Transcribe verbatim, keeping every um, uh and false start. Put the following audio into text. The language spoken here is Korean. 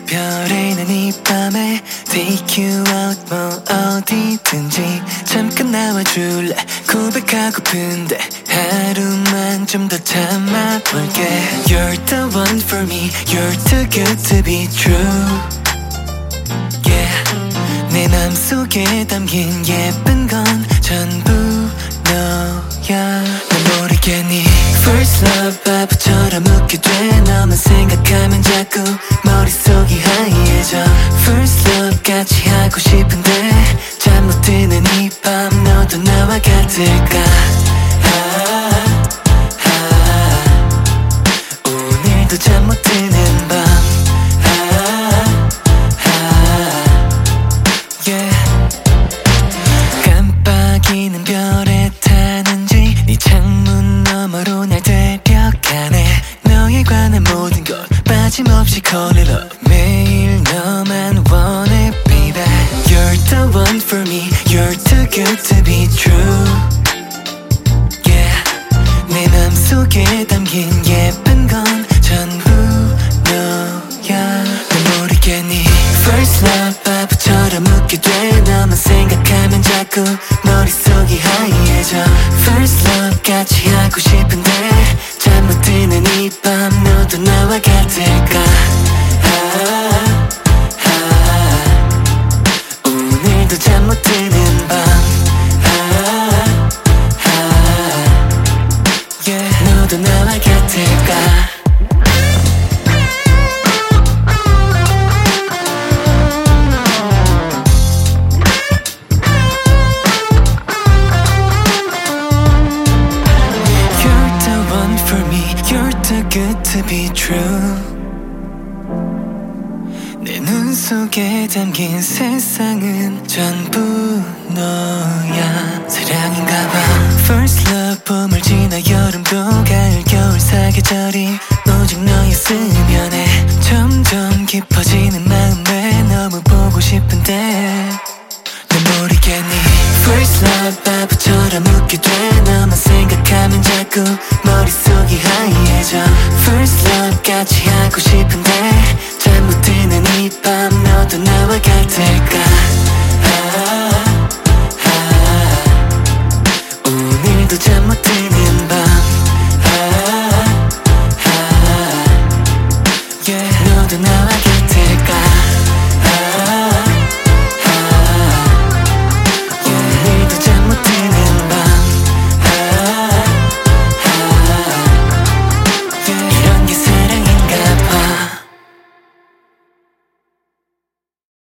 별이 있는 이 밤에 Take you out 뭐 어디든지 잠깐 나와줄래 고백하고픈데 하루만 좀 더 참아볼게 You're the one for me You're too good to be true Yeah 내 맘속에 담긴 예쁜 건 전부 너야 난 모르겠니 First love 바보처럼 웃게 돼 너만 생각하면 자꾸 머릿속이 하얘져 First love 같이 하고 싶은데 잠 못 드는 이 밤 너도 나와 같을까 아, 아, 오늘도 잠 못 드는 밤 아, 아, yeah. 깜빡이는 별에 타는지 네 창문 너머로 날 데려가네 너에 관한 모든 걸 빠짐없이 call it up 매일 너만 원해 baby You're the one for me You're too good to be true Yeah 내 맘속에 담긴 예쁜 건 전부 너야 난 모르겠니 First love 바보처럼 웃게 돼 너만 생각하면 자꾸 머릿속이 하얘져 First love 같이 하고 싶은데 잠 못 드는 이 밤 너도 나와 같을까 아, 아, 오늘도 잠 못 드는 밤 아, 아, yeah. 너도 나와 같을까 Good to be true 내 눈 속에 담긴 세상은 전부 너야 사랑인가봐 First love 봄을 지나 여름도 가을 겨울 사계절이 오직 너였으면 해 점점 깊어지는 마음에 너무 보고 싶은데 넌 모르겠니 First love 바보처럼 웃게 돼 너만 생각하면 자꾸 머릿속이 하얘져 First love 같이 하고 싶은데 잠 못 드는 이 밤 너도 나와 같을까 아, 아, 오늘도 잠 못 드는